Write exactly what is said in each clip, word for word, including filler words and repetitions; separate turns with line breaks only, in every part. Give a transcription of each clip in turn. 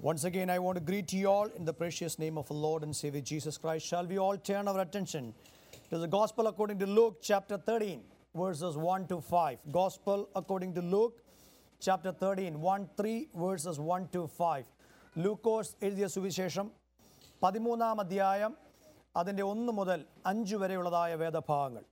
Once again, I want to greet you all in the precious name of our Lord and Savior Jesus Christ. Shall we all turn our attention to the Gospel according to Luke chapter thirteen, verses one to five. Gospel according to Luke chapter thirteen, one, three, verses one to five. ലൂക്കോസ് എഴുതിയ സുവിശേഷം പതിമൂന്നാം അധ്യായം അതിൻ്റെ ഒന്ന് മുതൽ അഞ്ച് വരെയുള്ളതായ വേദഭാഗങ്ങൾ.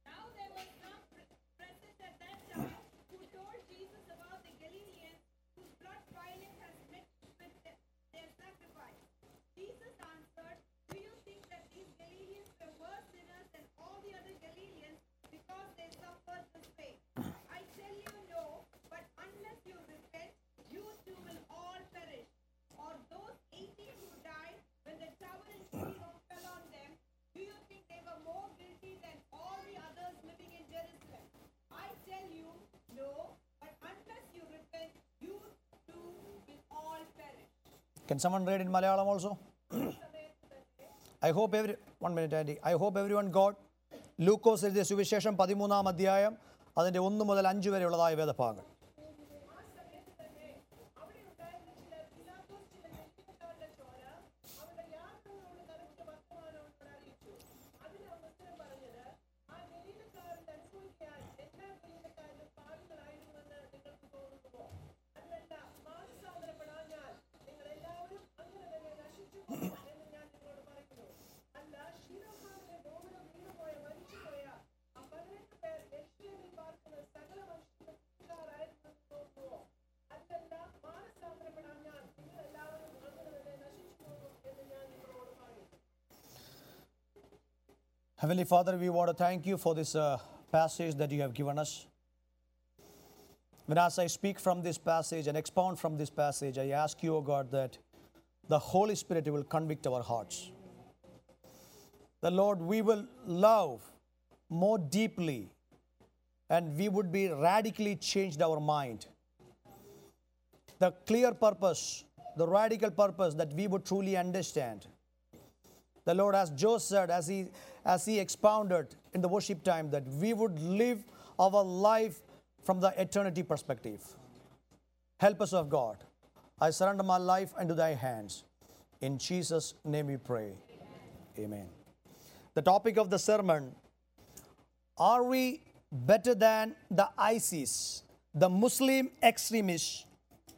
Can someone read in Malayalam also? I hope every one minute, Andy. I hope everyone got ലൂക്കോസ് എഴുതിയ സുവിശേഷം പതിമൂന്നാം അധ്യായം അതിൻ്റെ ഒന്ന് മുതൽ അഞ്ച് വരെയുള്ളതായ വേദഭാഗങ്ങൾ. Heavenly Father, we want to thank you for this uh, passage that you have given us. When as I speak from this passage and expound from this passage, I ask you, O God, that the Holy Spirit will convict our hearts. The Lord, we will love more deeply and we would be radically changed our mind. The clear purpose, the radical purpose that we would truly understand. The Lord, as Joe said, as he, as he expounded in the worship time, that we would live our life from the eternity perspective. Help us, of God. I surrender my life into thy hands. In Jesus' name we pray. Amen. The topic of the sermon, are we better than the ISIS, the Muslim extremists?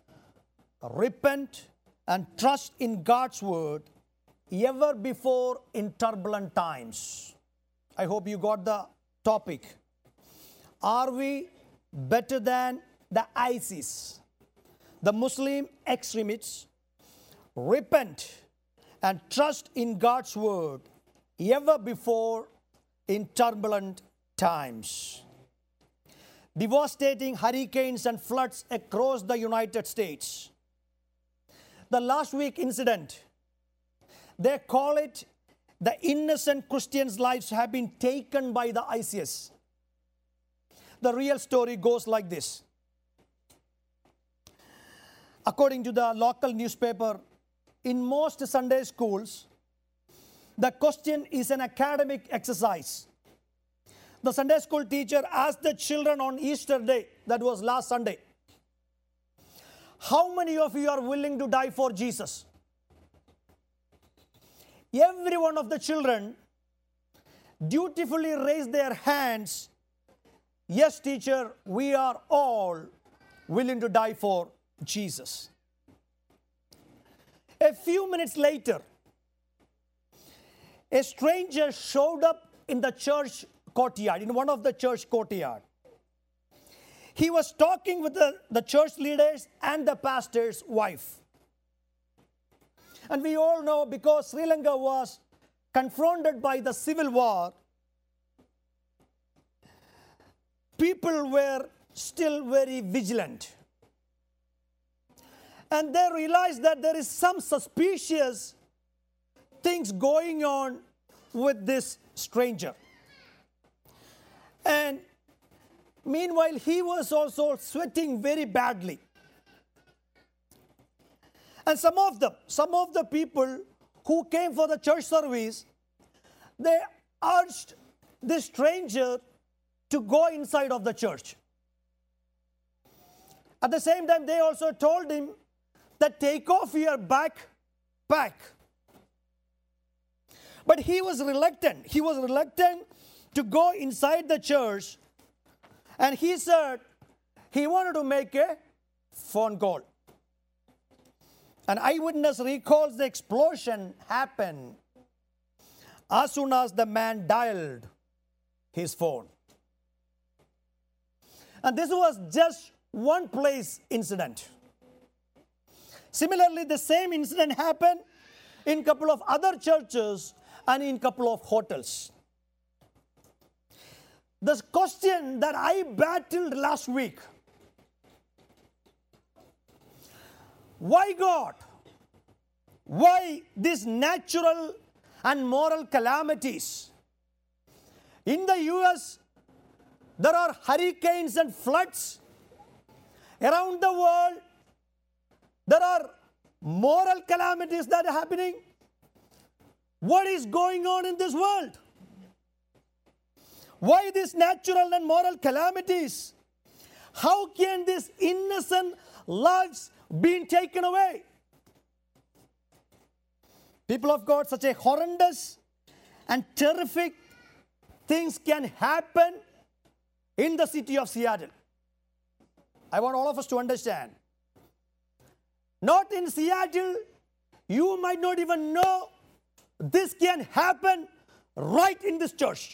Repent and trust in God's word ever before in turbulent times. I hope you got the topic. Are we better than the ISIS, the Muslim extremists? Repent and trust in God's word ever before in turbulent times. Devastating hurricanes and floods across the United States. The last week incident, they call it the innocent Christians' lives have been taken by the ISIS. The real story goes like this. According to the local newspaper, in most Sunday schools, the question is an academic exercise. The Sunday school teacher asked the children on Easter Day, that was last Sunday, how many of you are willing to die for Jesus? Every one of the children dutifully raised their hands. Yes, teacher, we are all willing to die for Jesus. A few minutes later, a stranger showed up in the church courtyard, in one of the church courtyard. He was talking with the, the church leaders and the pastor's wife. And we all know, because Sri Lanka was confronted by the civil war, people were still very vigilant. And they realized that there is some suspicious things going on with this stranger. And meanwhile, he was also sweating very badly. And some of them, some of the people who came for the church service, they urged this stranger to go inside of the church. At the same time, they also told him that take off your backpack. But he was reluctant. He was reluctant to go inside the church. And he said he wanted to make a phone call. An eyewitness recalls the explosion happened as soon as the man dialed his phone. And this was just one place incident. Similarly, the same incident happened in a couple of other churches and in a couple of hotels. The question that I battled last week, why God? Why these natural and moral calamities? In the U S, there are hurricanes and floods. Around the world, there are moral calamities that are happening. What is going on in this world? Why these natural and moral calamities? How can these innocent lives be taken away? People of God, such a horrendous and terrific things can happen in the city of Seattle. I want all of us to understand. Not in Seattle, you might not even know this can happen right in this church.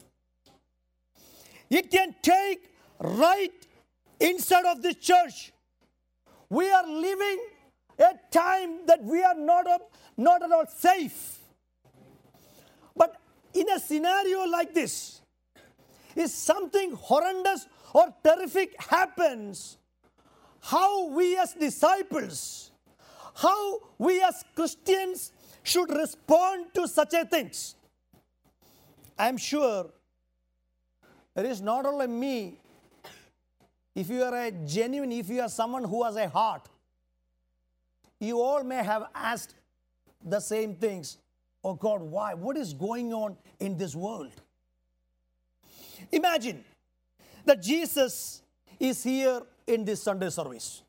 It can take right inside of this church. We are living a time that we are not, up, not at all safe. But in a scenario like this, if something horrendous or terrific happens, how we as disciples, how we as Christians should respond to such a things. I am sure it is not only me. If you are a genuine, if you are someone who has a heart, you all may have asked the same things. Oh God, why? What is going on in this world? Imagine that Jesus is here in this Sunday service.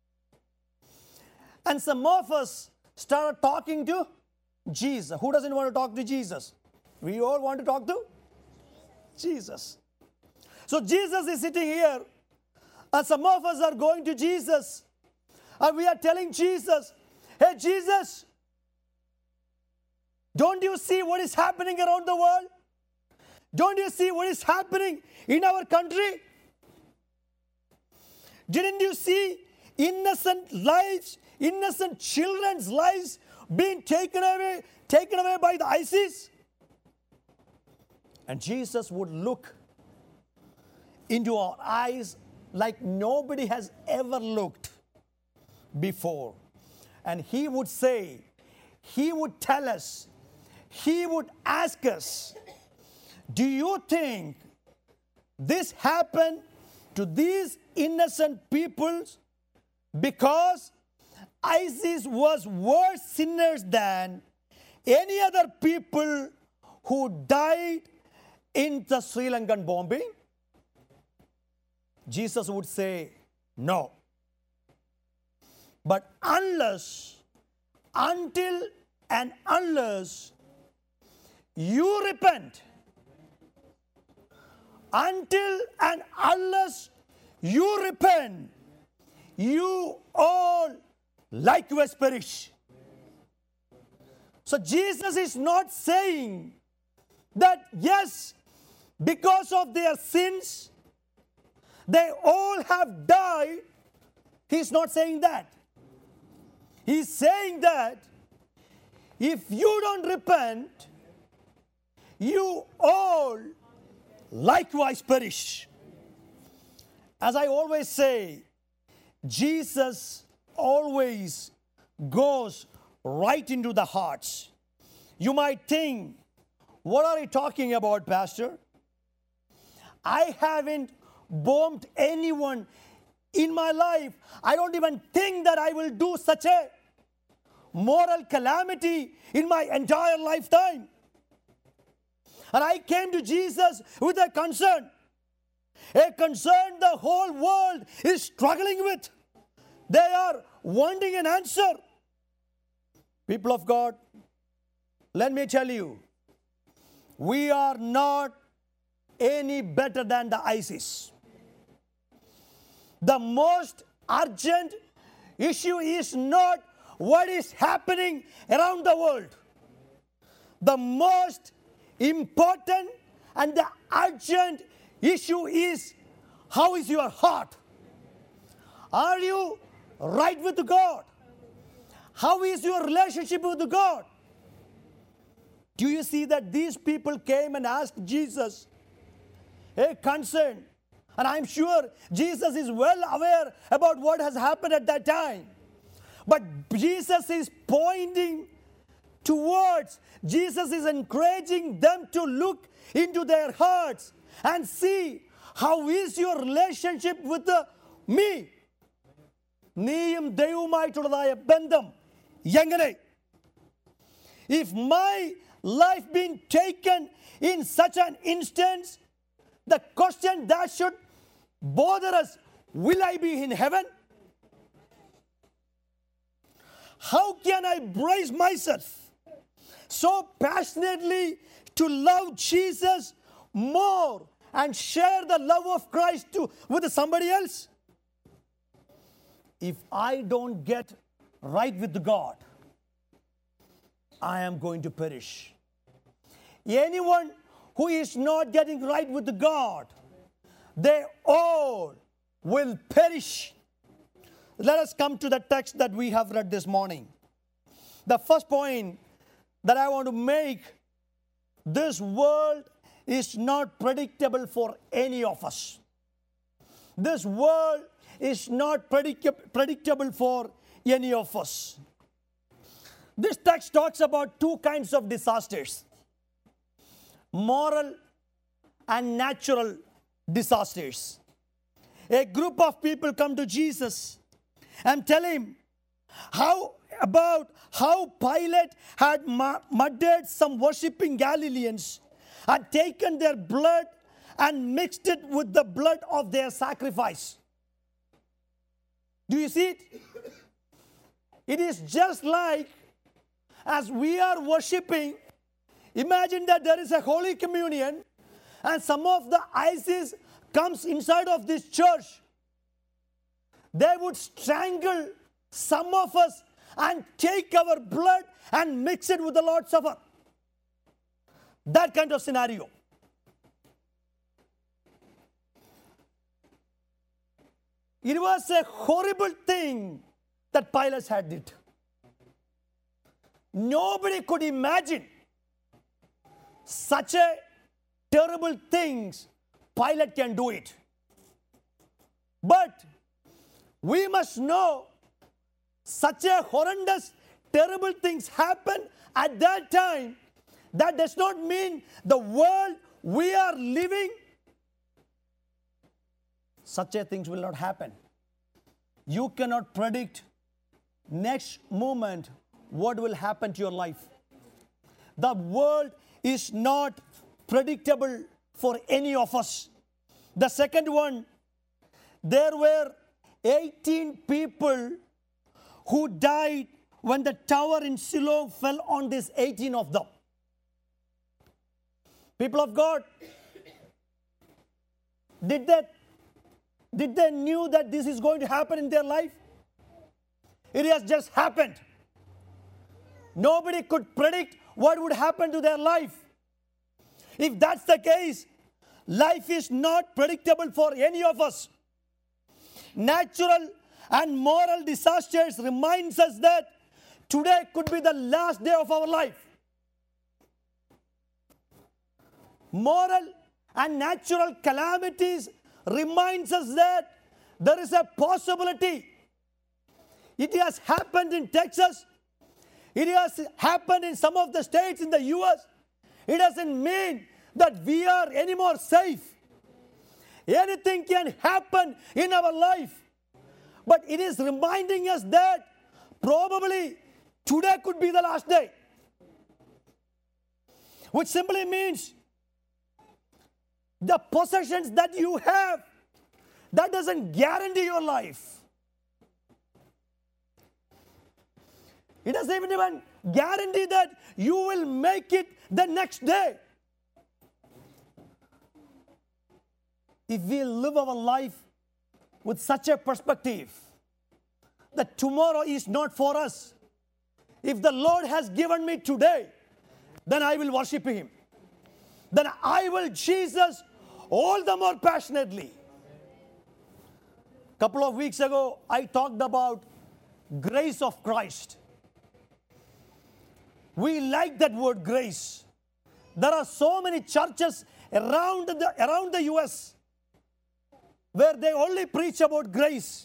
And some of us started talking to Jesus. Who doesn't want to talk to Jesus? We all want to talk to Jesus. So Jesus is sitting here, and some of us are going to Jesus, and we are telling Jesus, hey Jesus, don't you see what is happening around the world? Don't you see what is happening in our country? Didn't you see innocent lives, innocent children's lives being taken away, taken away by the ISIS? And Jesus would look into our eyes like nobody has ever looked before. And he would say, he would tell us, he would ask us, do you think this happened to these innocent people because ISIS was worse sinners than any other people who died in the Sri Lankan bombing? Jesus would say, no. But unless, until and unless you repent, until and unless you repent, you all likewise perish. So Jesus is not saying that yes, because of their sins, they all have died. He's not saying that. He's saying that if you don't repent, you all likewise perish. As I always say, Jesus always goes right into the hearts. You might think, what are you talking about, Pastor? I haven't bombed anyone in my life. I don't even think that I will do such a moral calamity in my entire lifetime. And I came to Jesus with a concern, a concern the whole world is struggling with. They are wanting an answer. People of God, let me tell you, we are not any better than the ISIS. The most urgent issue is not what is happening around the world. The most important and the urgent issue is, how is your heart? Are you right with God? How is your relationship with God? Do you see that these people came and asked Jesus a concern? And I'm sure Jesus is well aware about what has happened at that time. But Jesus is pointing towards, Jesus is encouraging them to look into their hearts and see, how is your relationship with the, me? നീയും ദൈവവുമായിട്ടുള്ളതായ ബന്ധം എങ്ങനെ? If my life being taken in such an instance, the question that should bother us, will I be in heaven? How can I brace myself so passionately to love Jesus more and share the love of Christ to, with somebody else? If I don't get right with God, I am going to perish. Anyone who is not getting right with God, they all will perish. Let us come to the text that we have read this morning. The first point that I want to make, this world is not predictable for any of us. This world is not predict- predictable for any of us. This text talks about two kinds of disasters: moral and natural disasters. A group of people come to Jesus and tell him how about how Pilate had murdered some worshipping Galileans, had taken their blood and mixed it with the blood of their sacrifice. Do you see it? It is just like as we are worshipping, imagine that there is a Holy Communion and some of the ISIS comes inside of this church. They would strangle some of us and take our blood and mix it with the Lord's Supper. That kind of scenario. It was a horrible thing that Pilate had did. Nobody could imagine such a terrible things. Pilate can do it. But we must know such a horrendous, terrible things happen at that time. That does not mean the world we are living, such a things will not happen. You cannot predict next moment what will happen to your life. The world is not predictable for any of us. The second one, there were eighteen people who died when the tower in Siloam fell on these eighteen of them. People of God, did they, did they knew that this is going to happen in their life? It has just happened. Nobody could predict what would happen to their life. If that's the case, life is not predictable for any of us. Natural and moral disasters reminds us that today could be the last day of our life. Moral and natural calamities reminds us that there is a possibility. It has happened in Texas. It has happened in some of the states in the U S. It doesn't mean that we are any more safe. Anything can happen in our life. But it is reminding us that probably today could be the last day. Which simply means the possessions that you have, that doesn't guarantee your life. It doesn't even guarantee that you will make it the next day. If we live our life with such a perspective that tomorrow is not for us, if the Lord has given me today, then I will worship Him. Then I will Jesus all the more passionately. A couple of weeks ago, I talked about grace of Christ. We like that word grace. There are so many churches around the, around the U S where they only preach about grace.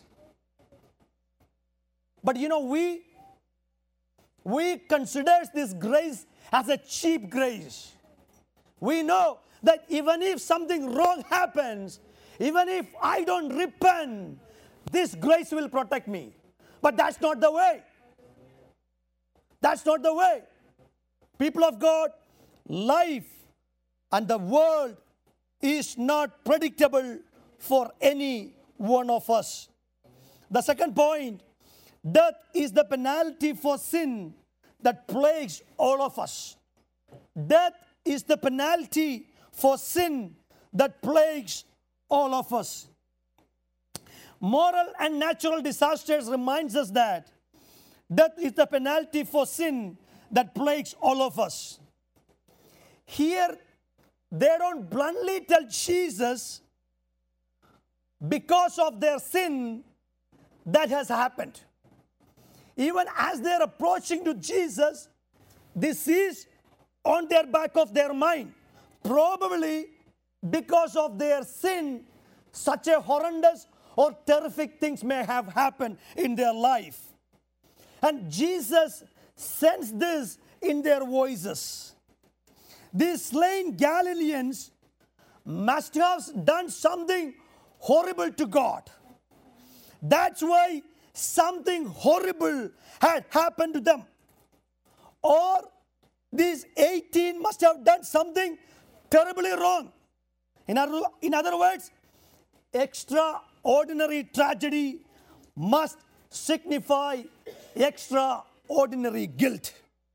But you know, we, we consider this grace as a cheap grace. We know that even if something wrong happens, even if I don't repent, this grace will protect me. But that's not the way. That's not the way. People of God, life and the world is not predictable for any one of us. The second point, death is the penalty for sin that plagues all of us. Death is the penalty for sin that plagues all of us. Moral and natural disasters reminds us that death is the penalty for sin that plagues all of us. Here, they don't bluntly tell Jesus because of their sin that has happened. Even as they're approaching to Jesus, this is on their back of their mind. Probably because of their sin, such a horrendous or terrific things may have happened in their life. And Jesus sensed this in their voices. These slain Galileans must have done something horrible to God. That's why something horrible had happened to them. Or these eighteen must have done something terribly wrong. In other, in other words, extraordinary tragedy must signify extraordinary guilt.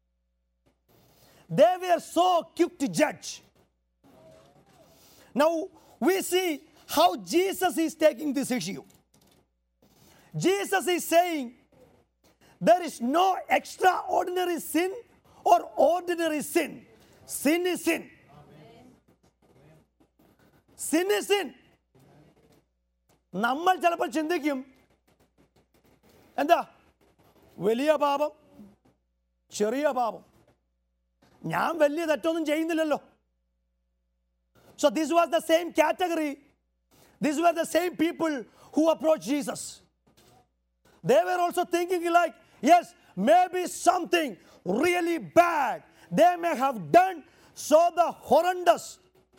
They were so quick to judge. Now we see how Jesus is taking this issue. Jesus is saying there is no extraordinary sin or ordinary sin. Sin is sin. Sin is sin. നമ്മൾ ചിലപ്പോൾ ചിന്തിക്കും എന്താ വലിയ പാപം ചെറിയ പാപം ഞാൻ വലിയ തെറ്റൊന്നും ചെയ്യുന്നില്ലല്ലോ. So this was the same category. These were the same people who approached Jesus. They were also thinking like, yes, maybe something really bad they may have done, so the horrendous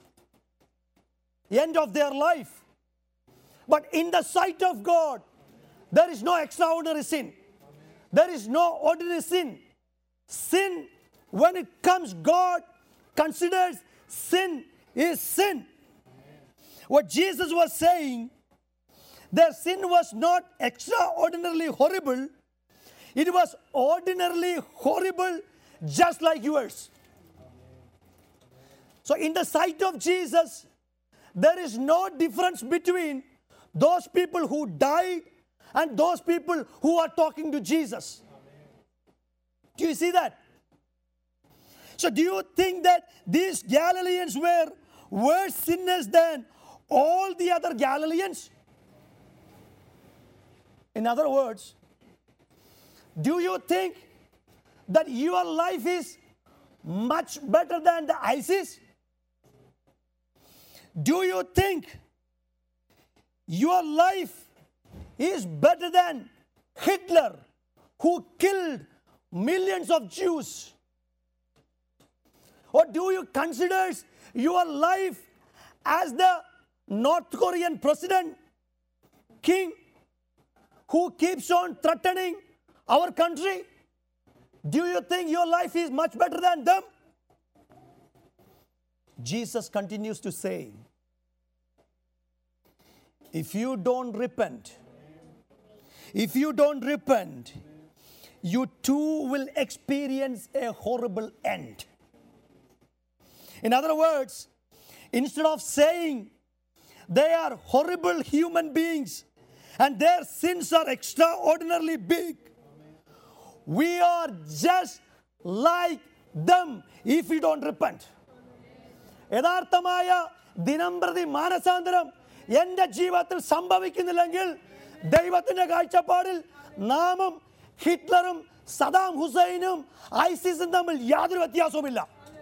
end of their life. But in the sight of God, there is no extraordinary sin. There is no ordinary sin. Sin, when it comes, God considers sin is sin. What Jesus was saying, their sin was not extraordinarily horrible. It was ordinarily horrible, just like yours. So in the sight of Jesus, there is no difference between those people who died and those people who are talking to Jesus. Do you see that? So do you think that these Galileans were worse sinners than all the other Galileans? In other words, do you think that your life is much better than the ISIS? Do you think your life is better than Hitler, who killed millions of Jews? Or do you consider your life as the North Korean president, Kim, who keeps on threatening our country? Do you think your life is much better than them? Jesus continues to say, if you don't repent, if you don't repent, you too will experience a horrible end. In other words, instead of saying they are horrible human beings and their sins are extraordinarily big, we are just like them if we don't repent. യഥാർത്ഥമായ ദിനംപ്രതി മാനസാന്തരം എൻ്റെ ജീവിതത്തിൽ സംഭവിക്കുന്നില്ലെങ്കിൽ ദൈവത്തിൻ്റെ കാഴ്ചപ്പാടിൽ നാമും ഹിറ്റ്ലറും സദാം ഹുസൈനും ഐസിസും തമ്മിൽ യാതൊരു വ്യത്യാസവുമില്ല.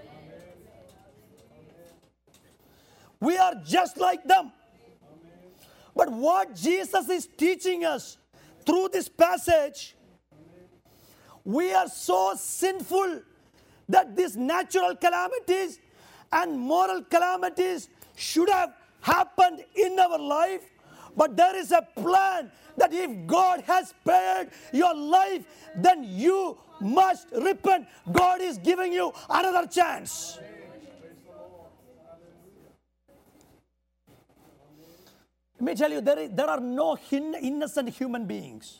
We are just like them. But what Jesus is teaching us through this passage, we are so sinful that these natural calamities and moral calamities should have happened in our life. But there is a plan that if God has spared your life, then you must repent. God is giving you another chance. Let me tell you, there, is, there are no innocent human beings.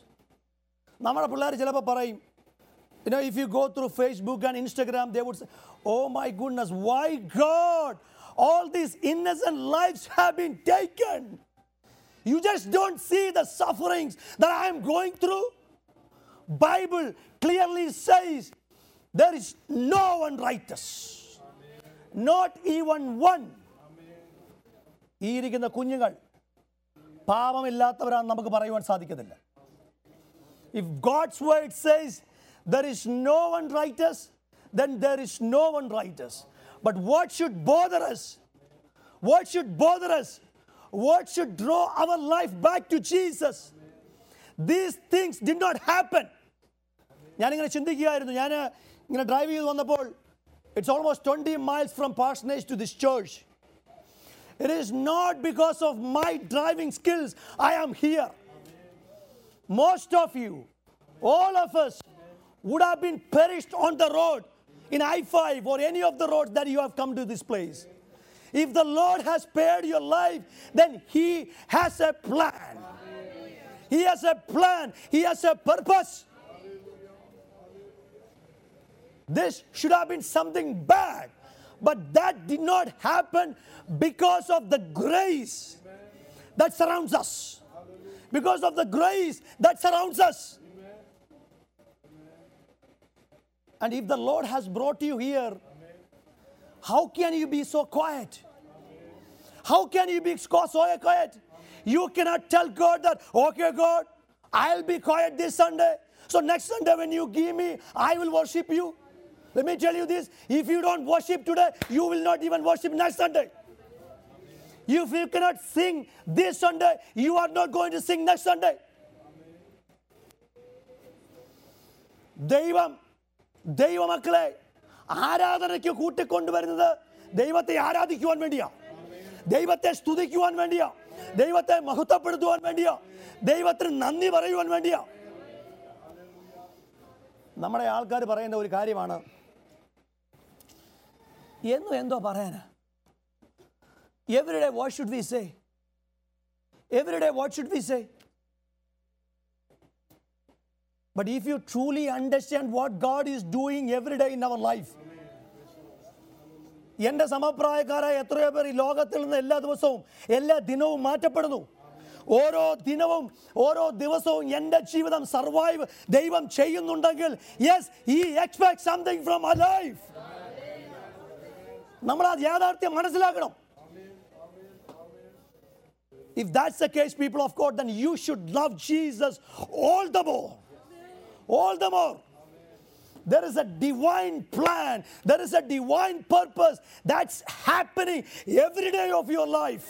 You know, if you go through Facebook and Instagram, they would say, oh my goodness, why God? All these innocent lives have been taken. You just don't see the sufferings that I am going through. Bible clearly says there is no one righteous. Amen. Not even one. ഈ ഇരിക്കുന്ന കുഞ്ഞുങ്ങൾ പാപമില്ലാത്തവരാണെന്ന് നമുക്ക് പറയുവാൻ സാധിക്കത്തില്ല. If God's word says there is no one righteous, then there is no one righteous. But what should bother us? What should bother us? What should draw our life back to Jesus? These things did not happen. ഞാനിങ്ങനെ ചിന്തിക്കുകയായിരുന്നു. ഞാൻ ഇങ്ങനെ drive ചെയ്ത് വന്നപ്പോൾ it's almost twenty miles from Parsonage to this church. It is not because of my driving skills I am here. Most of you, all of us, would have been perished on the road in I five or any of the roads that you have come to this place. If the Lord has spared your life, then He has a plan. He has a plan. He has a purpose. This should have been something bad, but that did not happen because of the grace that surrounds us. Because of the grace that surrounds us. And if the Lord has brought you here, how can you be so quiet? How can you be so quiet? You cannot tell God that, okay, God, I'll be quiet this Sunday. So next Sunday when you give me, I will worship you. Let me tell you this. If you don't worship today, you will not even worship next Sunday. If you cannot sing this Sunday, you are not going to sing next Sunday. ദൈവം ദൈവമക്കളെ ആരാധനയ്ക്ക് കൂട്ടിക്കൊണ്ടുവരുന്നത് ദൈവത്തെ ആരാധിക്കുവാൻ വേണ്ടിയാ, ദൈവത്തെ സ്തുതിക്കുവാൻ വേണ്ടിയാ, ദൈവത്തെ മഹത്വപ്പെടുത്തുവാൻ വേണ്ടിയാ, ദൈവത്തിന് നന്ദി പറയുവാൻ വേണ്ടിയാ. നമ്മുടെ ആൾക്കാർ പറയുന്ന ഒരു കാര്യമാണ്, എന്നും എന്തോ പറയാനാ. Every day what should we say? Every day what should we say? But if you truly understand what God is doing every day in our life, എൻ്റെ സമപ്രായക്കാരായ എത്രയോ പേർ ഈ ലോകത്തിൽ നിന്ന് എല്ലാ ദിവസവും എല്ലാ ദിനവും മാറ്റപ്പെടുന്നു. ഓരോ ദിനവും ഓരോ ദിവസവും എൻ്റെ ജീവിതം സർവൈവ് ദൈവം ചെയ്യുന്നുണ്ടെങ്കിൽ, yes, He expects something from our life. നമ്മൾ ആ യാഥാർത്ഥ്യം മനസ്സിലാക്കണം. If that's the case, people of God, then you should love Jesus all the more. All the more. There is a divine plan. There is a divine purpose that's happening every day of your life.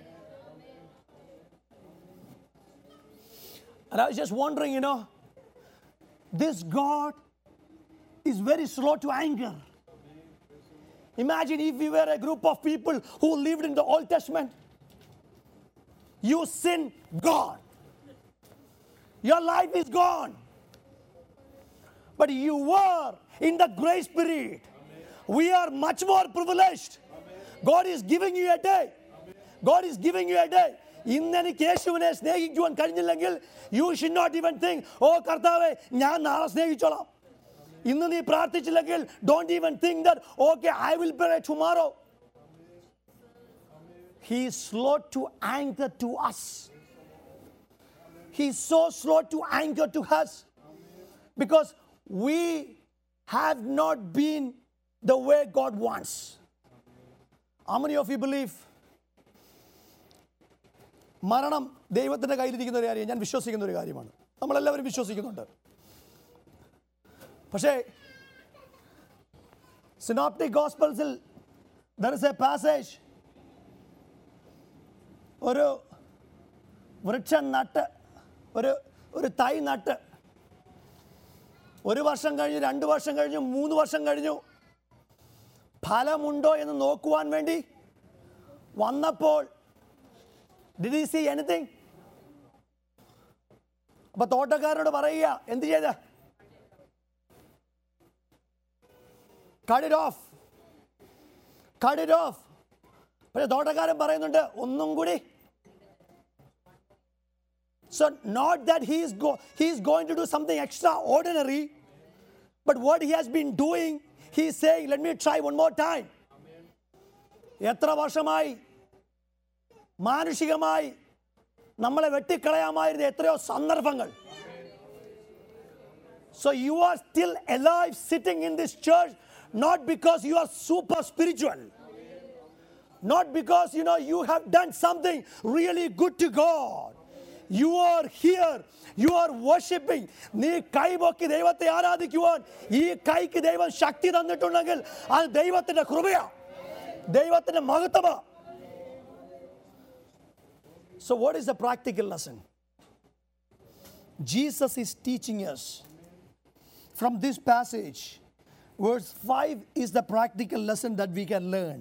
And I was just wondering, you know, this God is very slow to anger. Imagine if we were a group of people who lived in the Old Testament. You sin, gone. Your life is gone. But you were in the grace period. We are much more privileged. God is giving you a day. God is giving you a day. ഇന്ന് എനിക്ക് യേശുവിനെ സ്നേഹിക്കുവാൻ കഴിഞ്ഞില്ലെങ്കിൽ you should not even think, ഓ കർത്താവേ ഞാൻ നാളെ സ്നേഹിച്ചോളാം. ഇന്ന് നീ പ്രാർത്ഥിച്ചില്ലെങ്കിൽ don't even think that okay I will pray tomorrow. He is slow to anger to us. He is so slow to anger to us because we have not been the way God wants. How many of you believe മരണം ദൈവത്തിൻ്റെ കയ്യിലിരിക്കുന്ന ഒരു കാര്യം? ഞാൻ വിശ്വസിക്കുന്ന ഒരു കാര്യമാണ്, നമ്മളെല്ലാവരും വിശ്വസിക്കുന്നുണ്ട്. പക്ഷേ സിനോപ്റ്റിക് ഗോസ്പൽസിൽ there is a passage, ഒരു വൃക്ഷം നട്ട്, ഒരു ഒരു തൈ നട്ട് ഒരു വർഷം കഴിഞ്ഞു, രണ്ട് വർഷം കഴിഞ്ഞു, മൂന്ന് വർഷം കഴിഞ്ഞു, ഫലമുണ്ടോ എന്ന് നോക്കുവാൻ വേണ്ടി വന്നപ്പോൾ did he see anything? അപ്പോൾ തോട്ടക്കാരനോട് പറയുക, എന്ത് ചെയ്ത? cut it off, cut it off. പക്ഷേ തോട്ടക്കാരൻ പറയുന്നുണ്ട് ഒന്നും കൂടി. So not that he is go he is going to do something extraordinary, but what he has been doing, he is saying, let me try one more time. എത്ര വർഷമായി മാനുഷികമായി നമ്മളെ വെട്ടിക്കളയാമായിരുന്ന എത്രയോ സന്ദർഭങ്ങൾ. So you are still alive sitting in this church not because you are super spiritual, not because you know you have done something really good to God. You are here, you are worshiping. നീ കൈപൊക്കി ദൈവത്തെ ആരാധിക്കുവാൻ ഈ കൈക്ക് ദൈവം ശക്തി തന്നിട്ടുണ്ടെങ്കിൽ അത് ദൈവത്തിന്റെ കൃപയാ, ദൈവത്തിന്റെ മഹത്വമാ. So what is the practical lesson? Jesus is teaching us from this passage. Verse five is the practical lesson that we can learn.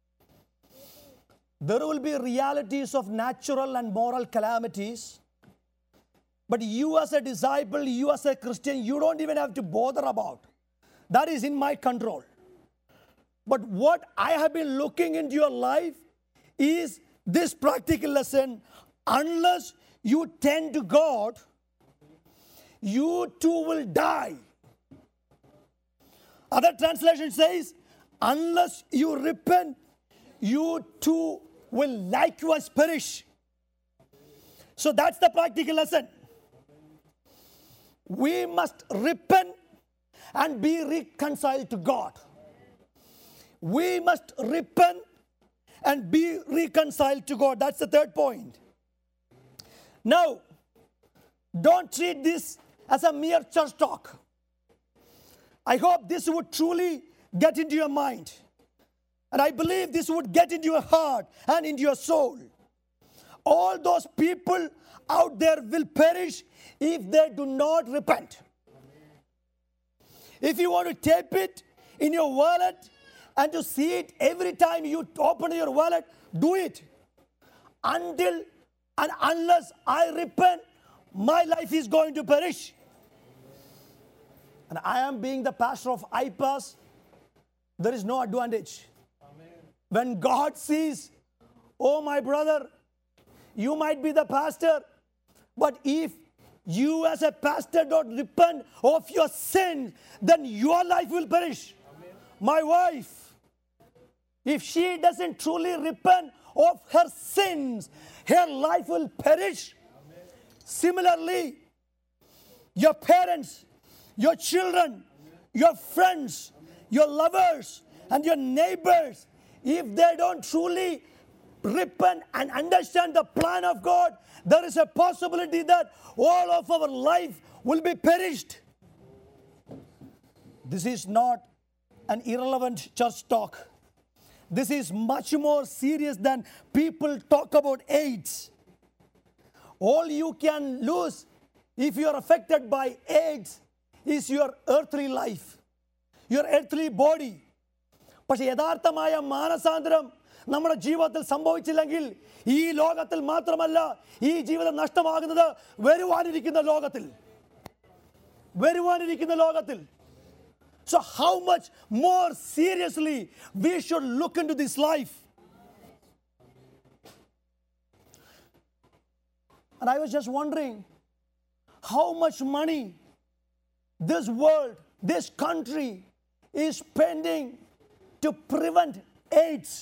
There will be realities of natural and moral calamities, but you as a disciple, you as a Christian, you don't even have to bother about. That is in my control. But what I have been looking into your life is this practical lesson. Unless you tend to God, you too will die. Other translation says, unless you repent, you too will likewise perish. So that's the practical lesson. We must repent and be reconciled to God. We must repent and be reconciled to God. That's the third point. Now, don't treat this as a mere church talk. I hope this would truly get into your mind. And I believe this would get into your heart and into your soul. All those people out there will perish if they do not repent. If you want to tape it in your wallet and to see it every time you open your wallet, do it. Until and unless I repent, my life is going to perish. And I am being the pastor of I P A S, there is no advantage. Amen. When God sees, oh my brother, you might be the pastor, but if you as a pastor don't repent of your sin, then your life will perish. Amen. My wife, if she doesn't truly repent of her sins, her life will perish. Amen. Similarly, your parents, your children, your friends, your lovers, and your neighbors, if they don't truly repent and understand the plan of God, there is a possibility that all of our life will be perished. This is not an irrelevant church talk. This is much more serious than people talk about AIDS. All you can lose if you are affected by AIDS is your earthly life, your earthly body. പക്ഷേ യഥാർത്ഥമായ മാനസാന്തരം നമ്മുടെ ജീവിതത്തിൽ സംഭവിച്ചില്ലെങ്കിൽ ഈ ലോകത്തിൽ മാത്രമല്ല, ഈ ജീവിതം നഷ്ടമാകുന്നത് വരുവാനിരിക്കുന്ന ലോകത്തിൽ വരുവാനിരിക്കുന്ന ലോകത്തിൽ. So how much more seriously we should look into this life. And I was just wondering how much money this world, this country is spending to prevent AIDS.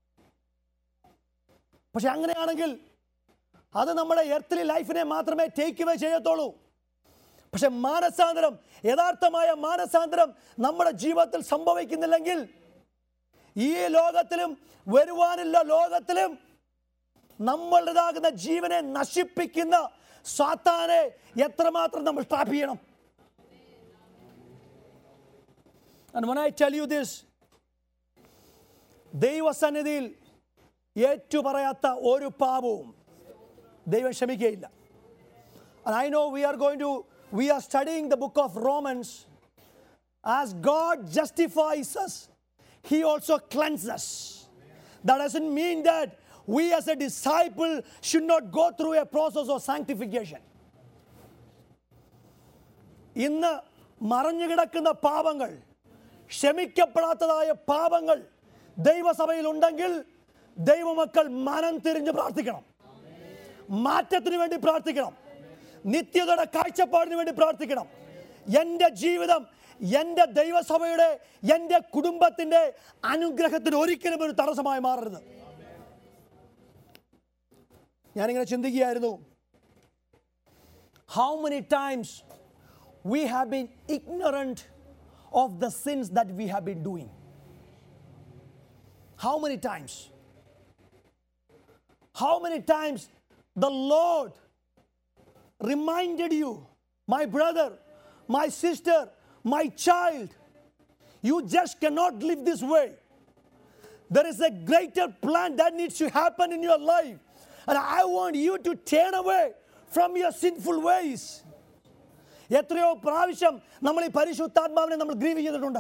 പക്ഷെ അങ്ങനെയാണെങ്കിൽ അത് നമ്മുടെ എർത്തലി ലൈഫിനെ മാത്രമേ ടേക്ക് അവേ ചെയ്യത്തുള്ളൂ. പക്ഷെ മാനസാന്തരം, യഥാർത്ഥമായ മാനസാന്തരം നമ്മുടെ ജീവിതത്തിൽ സംഭവിക്കുന്നില്ലെങ്കിൽ ഈ ലോകത്തിലും വരുവാനുള്ള ലോകത്തിലും നമ്മളുടേതാകുന്ന ജീവനെ നശിപ്പിക്കുന്ന സാത്താനെ എത്രമാത്രം നമ്മൾ ട്രാപ്പ് ചെയ്യണം. And when I tell you this, ദൈവസന്നിധിയിൽ ഏറ്റുപറയാത്ത ഒരു പാപവും ദൈവം ക്ഷമിക്കുകയില്ല. And I know we are going to, we are studying the book of Romans. As God justifies us, He also cleanses us. That doesn't mean that we as a disciple should not go through a process of sanctification. ഇന്ന് മറഞ്ഞു കിടക്കുന്ന പാപങ്ങൾ, ക്ഷമിക്കപ്പെടാത്തതായ പാപങ്ങൾ ദൈവസഭയിൽ ഉണ്ടെങ്കിൽ ദൈവമക്കൾ മനം തിരിഞ്ഞ് പ്രാർത്ഥിക്കണം, മാറ്റത്തിന് വേണ്ടി പ്രാർത്ഥിക്കണം, നിത്യതയുടെ കാഴ്ചപ്പാടിന് വേണ്ടി പ്രാർത്ഥിക്കണം. എൻ്റെ ജീവിതം എൻ്റെ ദൈവസഭയുടെ, എൻ്റെ കുടുംബത്തിൻ്റെ അനുഗ്രഹത്തിന് ഒരിക്കലും ഒരു തടസ്സമായി മാറരുത്. ഞാനിങ്ങനെ ചിന്തിക്കുകയായിരുന്നു, how many times we have been ignorant of the sins that we have been doing. How many times? How many times the Lord reminded you, my brother, my sister, my child, you just cannot live this way. There is a greater plan that needs to happen in your life. And I want you to turn away from your sinful ways. എത്രയോ പ്രാവശ്യം നമ്മൾ ഈ പരിശുദ്ധാത്മാവിനെ നമ്മൾ grieve ചെയ്തിട്ടുണ്ട്.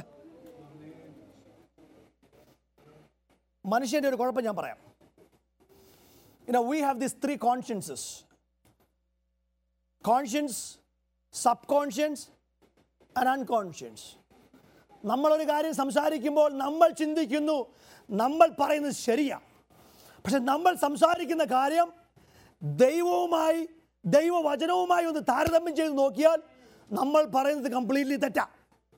മനുഷ്യൻ്റെ ഒരു കുഴപ്പം ഞാൻ പറയാം. You know, we have these three consciences. Conscience, subconscious and unconscious. നമ്മളൊരു കാര്യം സംസാരിക്കുമ്പോൾ നമ്മൾ ചിന്തിക്കുന്നു നമ്മൾ പറയുന്നത് ശരിയാ, പക്ഷെ നമ്മൾ സംസാരിക്കുന്ന കാര്യം ദൈവവുമായി, ദൈവവചനവുമായി ഒന്ന് താരതമ്യം ചെയ്ത് നോക്കിയാൽ നമ്മൾ പറയുന്നത് കംപ്ലീറ്റ്ലി തെറ്റാ.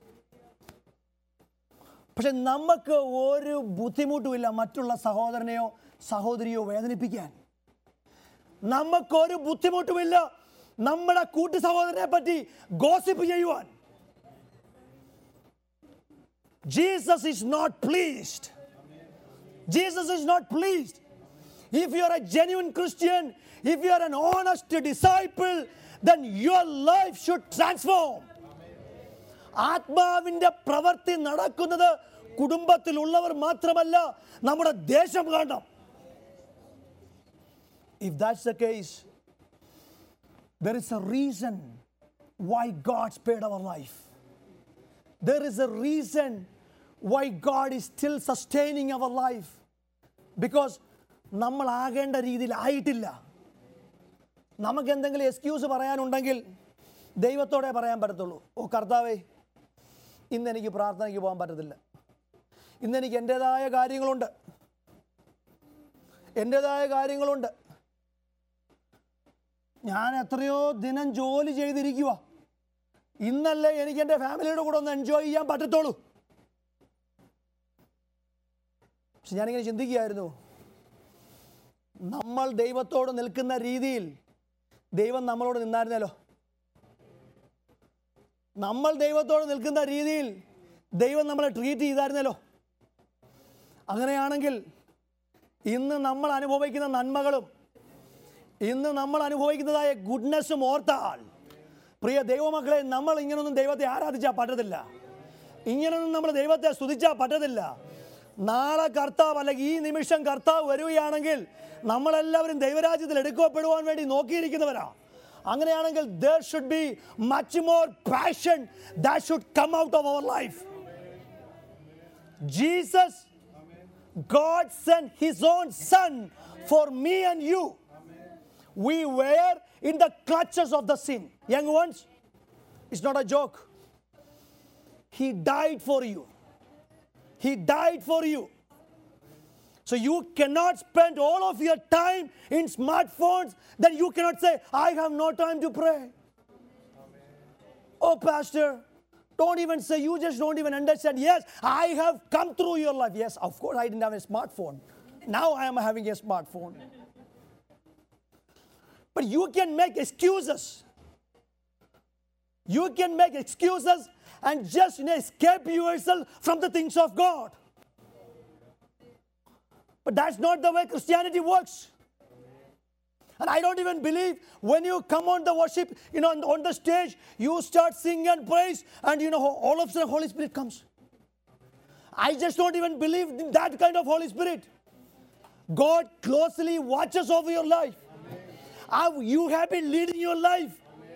പക്ഷെ നമുക്ക് ഒരു ബുദ്ധിമുട്ടുമില്ല മറ്റുള്ള സഹോദരനെയോ സഹോദരിയോ വേദനിപ്പിക്കാൻ. നമുക്കൊരു ബുദ്ധിമുട്ടുമില്ല നമ്മുടെ കൂട്ടു സഹോദരനെ പറ്റി ഗോസിപ്പ് ചെയ്യുവാൻ. Jesus is not pleased. Jesus is not pleased. If you are a genuine Christian, if you are an honest disciple, then your life should transform. ആത്മാവിന്റെ പ്രവൃത്തി നടക്കുന്നത് കുടുംബത്തിലുള്ളവർ മാത്രമല്ല, നമ്മുടെ ദേശം കാണണം. If that's the case, there is a reason why God spared our life. There is a reason why God is still sustaining our life. Because നമ്മൾ ആകേണ്ട രീതിയിൽ ആയിട്ടില്ല. നമുക്ക് എന്തെങ്കിലും എക്സ്ക്യൂസ് പറയാനുണ്ടെങ്കിൽ ദൈവത്തോടെ പറയാൻ പറ്റത്തുള്ളൂ. ഓ കർത്താവേ, ഇന്നെനിക്ക് പ്രാർത്ഥനയ്ക്ക് പോകാൻ പറ്റത്തില്ല, ഇന്നെനിക്ക് എൻ്റേതായ കാര്യങ്ങളുണ്ട്, എൻ്റേതായ കാര്യങ്ങളുണ്ട്, ഞാൻ എത്രയോ ദിനം ജോലി ചെയ്തിരിക്കുക, ഇന്നല്ലേ എനിക്ക് എൻ്റെ ഫാമിലിയുടെ കൂടെ ഒന്ന് എൻജോയ് ചെയ്യാൻ പറ്റത്തുള്ളൂ. പക്ഷെ ഞാനിങ്ങനെ ചിന്തിക്കുകയായിരുന്നു, നമ്മൾ ദൈവത്തോട് നിൽക്കുന്ന രീതിയിൽ ദൈവം നമ്മളോട് നിന്നായിരുന്നല്ലോ. നമ്മൾ ദൈവത്തോട് നിൽക്കുന്ന രീതിയിൽ ദൈവം നമ്മളെ ട്രീറ്റ് ചെയ്തായിരുന്നല്ലോ. അങ്ങനെയാണെങ്കിൽ ഇന്ന് നമ്മൾ അനുഭവിക്കുന്ന നന്മകളും ഇന്ന് നമ്മൾ അനുഭവിക്കുന്നതായ ഗുഡ്നെസ്സും ഓർത്താൽ, പ്രിയ ദൈവമക്കളെ, നമ്മൾ ഇങ്ങനൊന്നും ദൈവത്തെ ആരാധിച്ചാൽ പറ്റത്തില്ല, ഇങ്ങനൊന്നും നമ്മൾ ദൈവത്തെ സ്തുതിച്ചാൽ പറ്റത്തില്ല. നാളെ കർത്താവ് അല്ലെങ്കിൽ ഈ നിമിഷം കർത്താവ് വരികയാണെങ്കിൽ നമ്മളെല്ലാവരും ദൈവരാജ്യത്തിൽ എടുക്കപ്പെടുവാൻ വേണ്ടി നോക്കിയിരിക്കുന്നവരാ. അങ്ങനെയാണെങ്കിൽ there should be much more passion that should come out of our life. Jesus, God sent His own Son for me and you. We were in the clutches of the sin. Young ones, it's not a joke. He died for you. He died for you. So you cannot spend all of your time in smartphones, then you cannot say, I have no time to pray. Amen. Oh, Pastor, don't even say, you just don't even understand. Yes, I have come through your life. Yes, of course, I didn't have a smartphone. Now I am having a smartphone. But you can make excuses. You can make excuses and just, you know, escape yourself from the things of God. But that's not the way Christianity works. And I don't even believe when you come on the worship, you know, on the stage, you start singing and praise, and you know, all of a sudden Holy Spirit comes. I just don't even believe in that kind of Holy Spirit. God closely watches over your life. How you have been leading your life.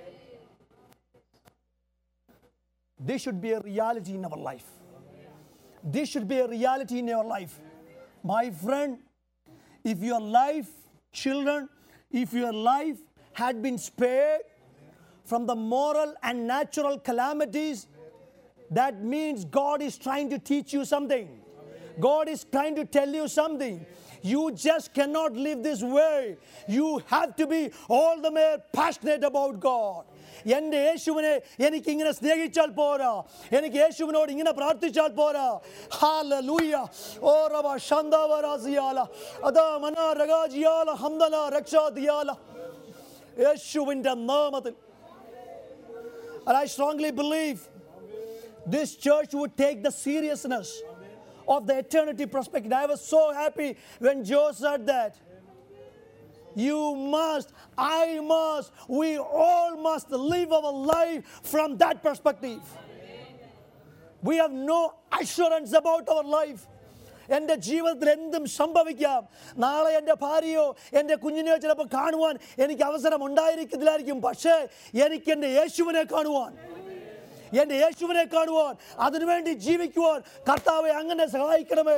This should be a reality in our life. This should be a reality in your life. My friend, if your life, children, if your life had been spared from the moral and natural calamities, that means God is trying to teach you something. God is trying to tell you something. You just cannot live this way. You have to be all the more passionate about God. എൻ്റെ യേശുവിനെ എനിക്ക് ഇങ്ങനെ സ്നേഹിച്ചാൽ പോരാ, എനിക്ക് യേശുവിനോട് ഇങ്ങനെ പ്രാർത്ഥിച്ചാൽ പോരാ. ഹല്ലേലൂയ. ഓ റബ ശന്ദവരാസിയാല അദാ മന രഗാജിയാല ഹംദല രക്ഷാദിയാല യേശുവിൻ്റെ നാമത്തിൽ. And I strongly believe this church would take the seriousness of the eternity perspective. I was so happy when Joe said that. You must, I must, we all must live our life from that perspective. We have no assurance about our life. എൻ്റെ ജീവിതത്തിൽ എന്തും സംഭവിക്കാം. നാളെ എൻ്റെ ഭാര്യയോ എൻ്റെ കുഞ്ഞിനെയോ ചിലപ്പോൾ കാണുവാൻ എനിക്ക് അവസരം ഉണ്ടായിരിക്കത്തില്ലായിരിക്കും. പക്ഷേ എനിക്ക് എൻ്റെ യേശുവിനെ കാണുവാൻ എൻ്റെ യേശുവിനെ കാണുവാൻ അതിനുവേണ്ടി ജീവിക്കുവാൻ കർത്താവെ അങ്ങനെ സഹായിക്കണമേ.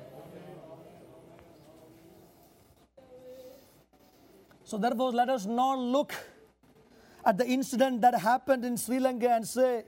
So therefore, let us not look at the incident that happened in Sri Lanka and say,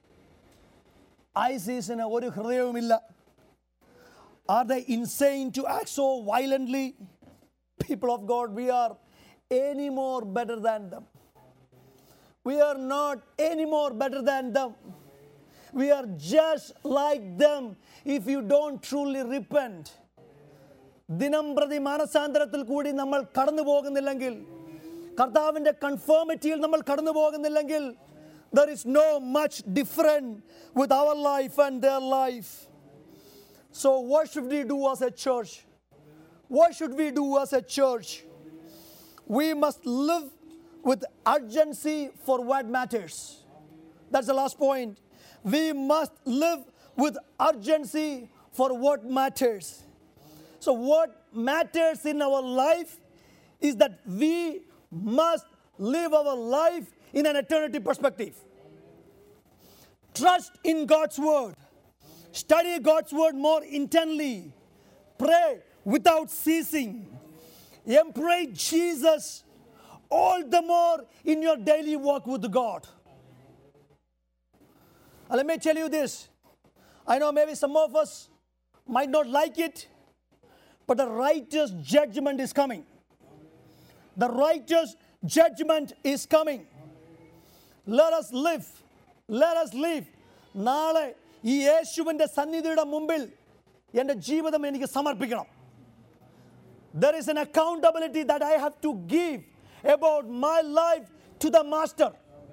ISIS-ന് ഒരു ഹൃദയവുമില്ല. Are they insane to act so violently? People of God, we are any more better than them. We are not any more better than them. We are just like them if you don't truly repent. ദിനം പ്രതി മാനസാന്തരത്തിൽ കൂടി നമ്മൾ കടന്നു പോകുന്നില്ലെങ്കിൽ, കർത്താവിൻ്റെ കൺഫർമിറ്റിയിൽ നമ്മൾ കടന്നു പോകുന്നില്ലെങ്കിൽ, there is no much different with our life and their life. So what should we do as a church? What should we do as a church? We must live with urgency for what matters. That's the last point. We must live with urgency for what matters. So what matters in our life is that we must live our life in an eternity perspective. Trust in God's word. Study God's word more intently. Pray without ceasing. Embrace Jesus all the more in your daily walk with God. And let me tell you this. I know maybe some of us might not like it, but the righteous judgment is coming. The righteous judgment is coming. Let us live. Let us live. നാളെ ഈ യേശുവിൻ്റെ സന്നിധിയുടെ മുമ്പിൽ എൻ്റെ ജീവിതം എനിക്ക് സമർപ്പിക്കണം. There is an accountability that I have to give about my life to the Master.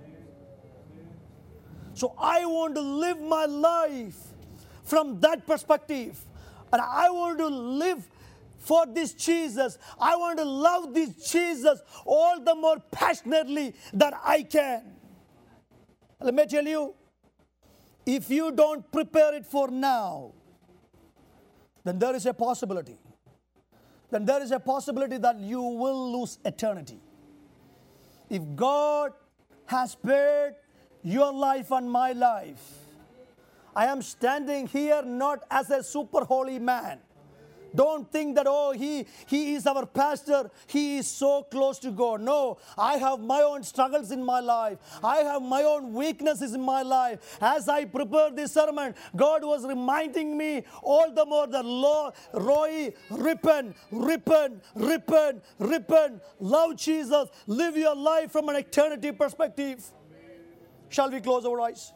So I want to live my life from that perspective. And I want to live for this Jesus. I want to love this Jesus all the more passionately that I can. Let me tell you, if you don't prepare it for now, then there is a possibility. Then there is a possibility that you will lose eternity. If God has spared your life and my life, I am standing here not as a super holy man, Don't think that, oh, he, he is our pastor. He is so close to God. No, I have my own struggles in my life. I have my own weaknesses in my life. As I prepared this sermon, God was reminding me all the more that, Lord, Roy, repent, repent, repent, repent. Love Jesus. Live your life from an eternity perspective. Shall we close our eyes?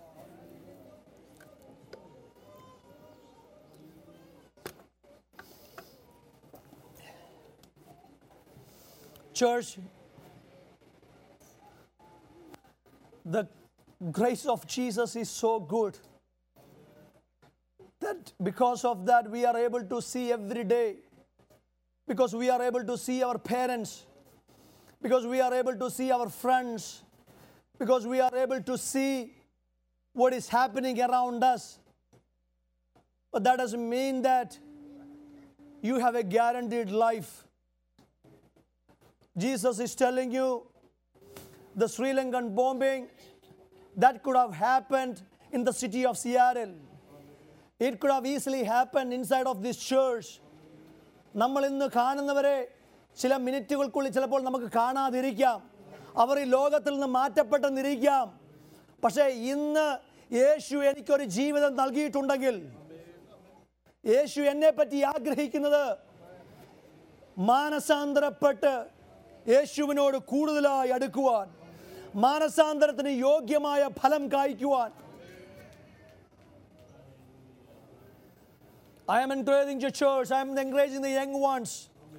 Church, the grace of Jesus is so good that because of that we are able to see every day, because we are able to see our parents, because we are able to see our friends, because we are able to see what is happening around us. But that doesn't mean that you have a guaranteed life. Jesus is telling you the Sri Lankan bombing, that could have happened in the city of Seattle. It could have easily happened inside of this church. നമ്മൾ ഇന്ന് കാണുന്നവരെ ചില മിനിറ്റുകൾക്കുള്ളിൽ ചിലപ്പോൾ നമുക്ക് കാണാതിരിക്കാം. അവർ ഈ ലോകത്തിൽ നിന്ന് മാറ്റപ്പെട്ടെന്നിരിക്കാം. പക്ഷേ ഇന്ന് യേശു എനിക്കൊരു ജീവിതം നൽകിയിട്ടുണ്ടെങ്കിൽ, യേശു എന്നെപ്പറ്റി ആഗ്രഹിക്കുന്നത് മാനസാന്തരപ്പെട്ട് യേശുവിനോട് കൂടുതലായി അടുക്കുവാൻ, മാനസാന്തരത്തിന് യോഗ്യമായ ഫലം കായ്ക്കുവാൻ. I am encouraging the church. I am encouraging the young ones.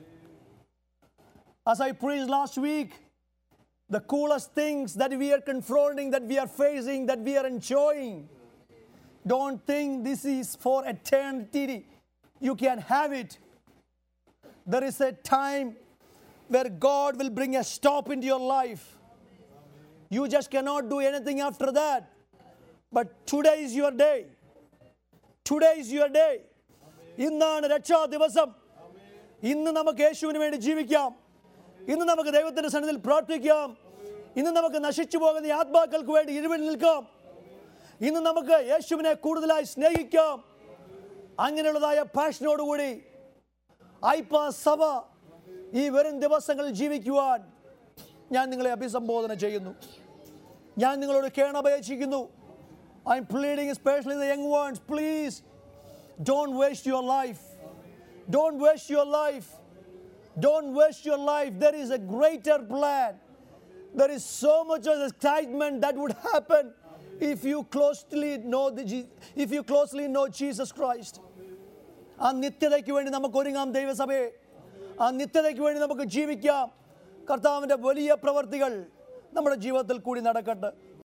As I preached last week, the coolest things that we are confronting, that we are facing, that we are enjoying, don't think this is for eternity. You can have it. There is a time where God will bring a stop into your life. You just cannot do anything after that. But today is your day. Today is your day. ഇന്നാണ് രക്ഷാ ദിവസം. ഇന്ന് നമുക്ക് യേശുവിന് വേണ്ടി ജീവിക്കാം. ഇന്ന് നമുക്ക് ദൈവത്തിൻ്റെ സന്നിധിയിൽ പ്രാർത്ഥിക്കാം. ഇന്ന് നമുക്ക് നശിച്ചു പോകുന്ന ആത്മാക്കൾക്ക് വേണ്ടി ഇരുവിൽ നിൽക്കാം. ഇന്ന് നമുക്ക് യേശുവിനെ കൂടുതലായി സ്നേഹിക്കാം. അങ്ങനെയുള്ളതായ പാഷനോടുകൂടി ഐപ്പാ സഭ ഈ വരും ദിവസങ്ങളിൽ ജീവിക്കുവാൻ ഞാൻ നിങ്ങളെ അഭിസംബോധന ചെയ്യുന്നു. ഞാൻ നിങ്ങളോട് കേണപേക്ഷിക്കുന്നു. I am pleading especially the young ones, please don't waste your life. Don't waste your life. Don't waste your life. There is a greater plan. There is so much of excitement that would happen if you closely know the if you closely know Jesus Christ. ആ നിത്യതയ്ക്ക് വേണ്ടി നമുക്ക് ഒരുങ്ങാം ദൈവസഭയെ. ആ നിത്യതയ്ക്ക് വേണ്ടി നമുക്ക് ജീവിക്കാം. കർത്താവിൻ്റെ വലിയ പ്രവർത്തികൾ നമ്മുടെ ജീവിതത്തിൽ കൂടി നടക്കട്ടെ.